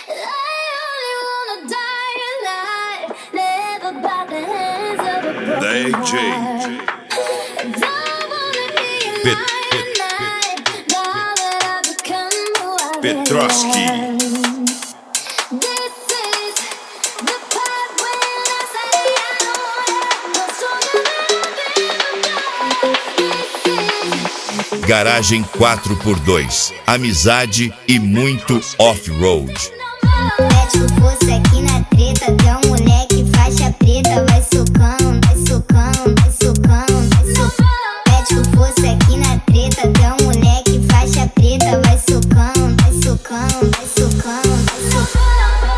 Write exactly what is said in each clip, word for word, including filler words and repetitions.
D J Pet, Pet, Petroski. Garagem quatro por dois, amizade e muito off-road. Mete o fosse aqui na treta, tem um moleque faixa preta, vai socando, vai socando, vai socando, vai socando. Mete o fosse aqui na treta, tem um moleque faixa preta, vai socando, vai socando, vai socando, vai socando.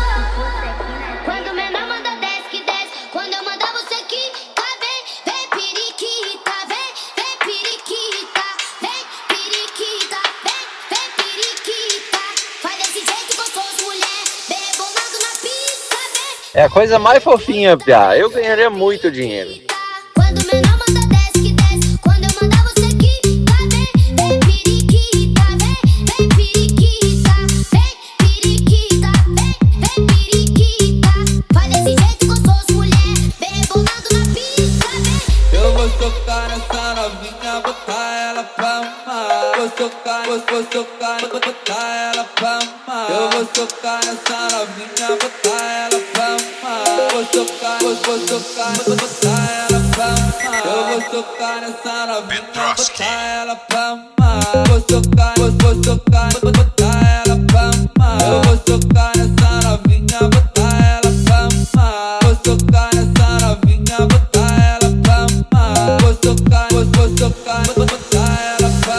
Quando o menor manda desce que desce, quando eu mandar você aqui, tá vem, vem periquita, vem, vem periquita, vem periquita, vem, vem periquita. Faz desse jeito gostoso, mulher, bebolado na pista, vem. É a coisa mais fofinha, piá. Eu ganharia muito dinheiro. Quando o menor manda desce que desce, quando eu mandar você aqui, tá vem, vem periquita, vem, vem periquita, vem periquita, vem, vem periquita. Faz desse jeito gostoso, mulher, bebolado na pista, vem. Eu vou socar nessa novinha, botar ela pra amar. Vou socar, vou, vou socar, botar ela pra amar. Eu vou socar nessa novinha, botar ela pra amar. Vou socar, vou, vou socar, botar ela pra amar. Eu vou socar nessa novinha, botar ela pra amar. Vou socar, vou, vou socar, botar ela pra amar. Eu vou socar nessa novinha, botar ela pra amar. Vou socar nessa novinha, botar ela pra amar. Vou socar, vou, vou socar, botar ela pra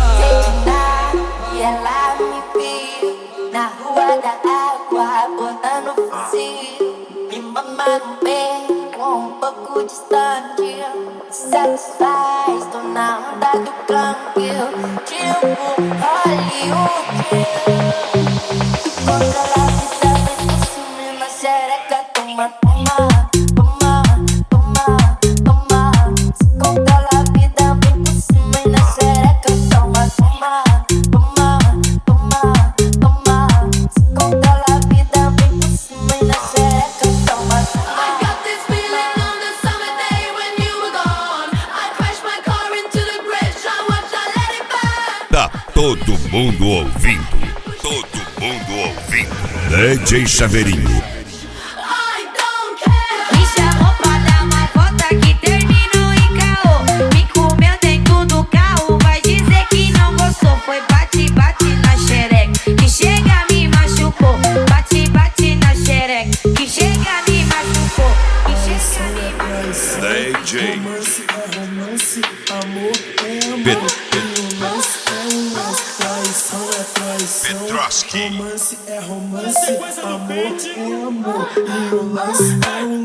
amar. E ela me viu na rua da água, botando fuzil, me mamando bem, um pouco distante. Satisfaz, tô na onda do câmbio, tipo Hollywood. Controla a vida, vem por cima na xereca, toma, toma, toma, toma, toma. Se controla a vida, vem por cima na xereca, toma, toma, toma, toma, toma. Se controla a vida, vem por cima na xereca, toma, toma. I got this feeling on the summer day when you were gone. I crashed my car into the bridge, I watched, I let it burn. Tá todo mundo ouvindo, todo mundo ouvindo. D J Chaveirinho. I don't care. Me chamou pra dar uma volta que terminou em caô. Me comeu dentro do carro, vai dizer que não gostou. Foi bate, bate na xereca, que chega me machucou. Bate, bate na xereca, que chega me machucou. Que chega me machucou. D J Romance é romance, amor é amor. Pet, Romance é romance, traição é traição. Petroski. Romance é romance, amor é amor. E o lance é um